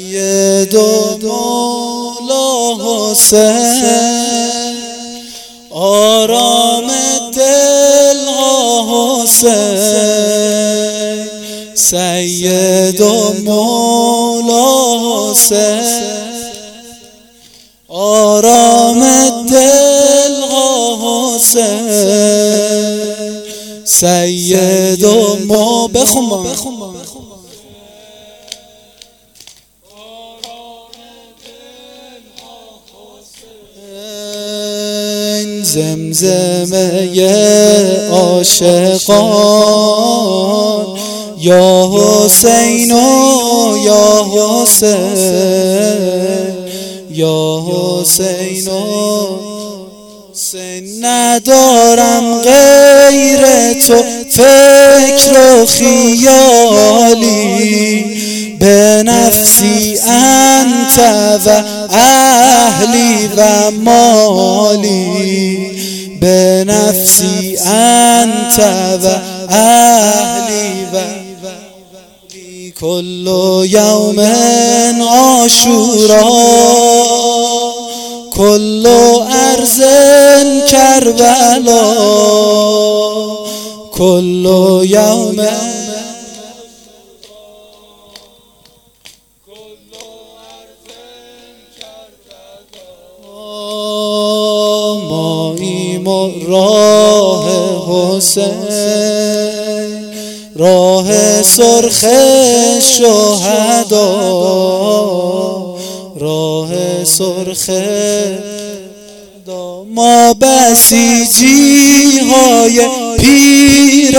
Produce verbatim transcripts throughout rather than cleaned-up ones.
سید و مولا حسین، آرام دل ها حسین. سید و مولا حسین، آرام دل ها حسین. سید و مولا بخون با زمزمه عاشقان، یا حسین و یا حسین، یا حسین و حسین. ندارم غیر تو فکر و خیالی، به نفسی انت و اهلی و مالی، به نفسی انت و اهلی و کل یوم عاشورا، کل ارض کربلا، کل یوم ماییم و راه حسین، راه سرخ شهدا، راه سرخ ما بسیجی های پیر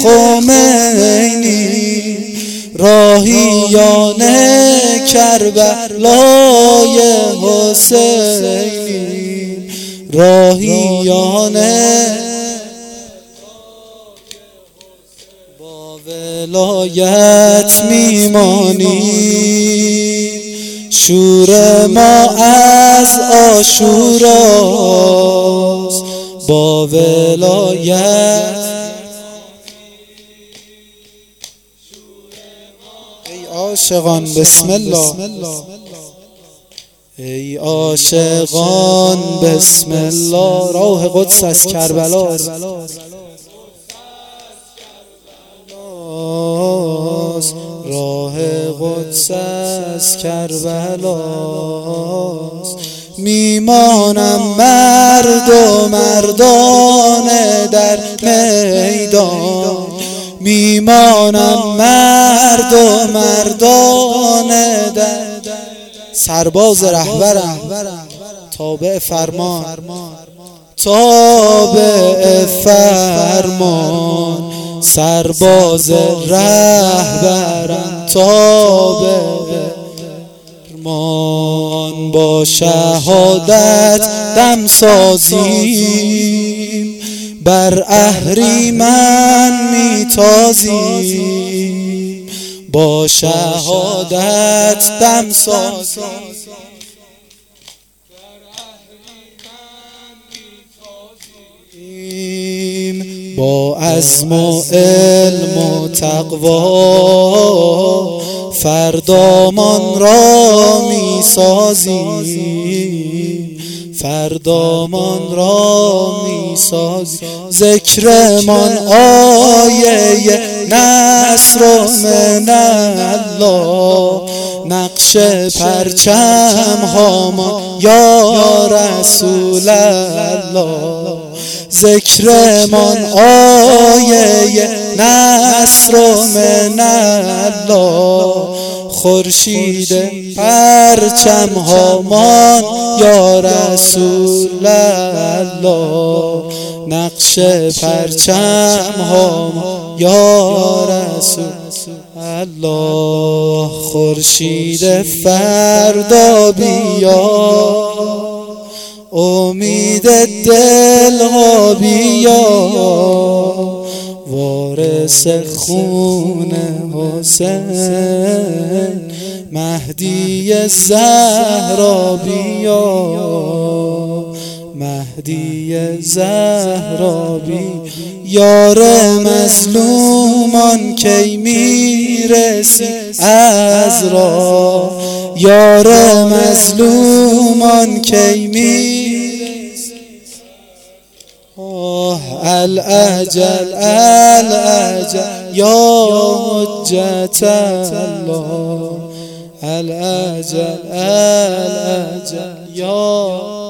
خمینی، راهیان کربلای حسینی، راهیان با ولایت میمانیم. شور ما از عاشوراست، با ولایت. ای عاشقان بسم الله، ای عاشقان بسم الله. راه قدس از کربلا، راه قدس از کربلا. میمانم مرد و مردانه در میدان، میمانم مرد و مردانه در سرباز رهبرم، تابع فرمان، تابع فرمان. سرباز رهبرم، تابع فرمان. با شهادت دم سازیم، بر اهریمن میتازیم. با شهادت دم سازیم، با عزم و علم و تقوا فردامان را می سازیم، فردامان را می سازیم. ذکرمان آیه نصر من الله، نقش پرچم هامان یا رسول الله. ذکرمان آیه نصر من الله، خورشید پرچم هامان یا رسول الله. نقش پرچم هامان یا رسول الله. خورشید فردا بیا، امید دل ها بیا. وارث خون حسین، مهدی زهرا بیا، مهدی زهرا بیا. یار مظلومان کی میرسی از راه، یار مظلومان کی میرسی آه الاجل الاجل یا حجت الله الاجل الاجل یا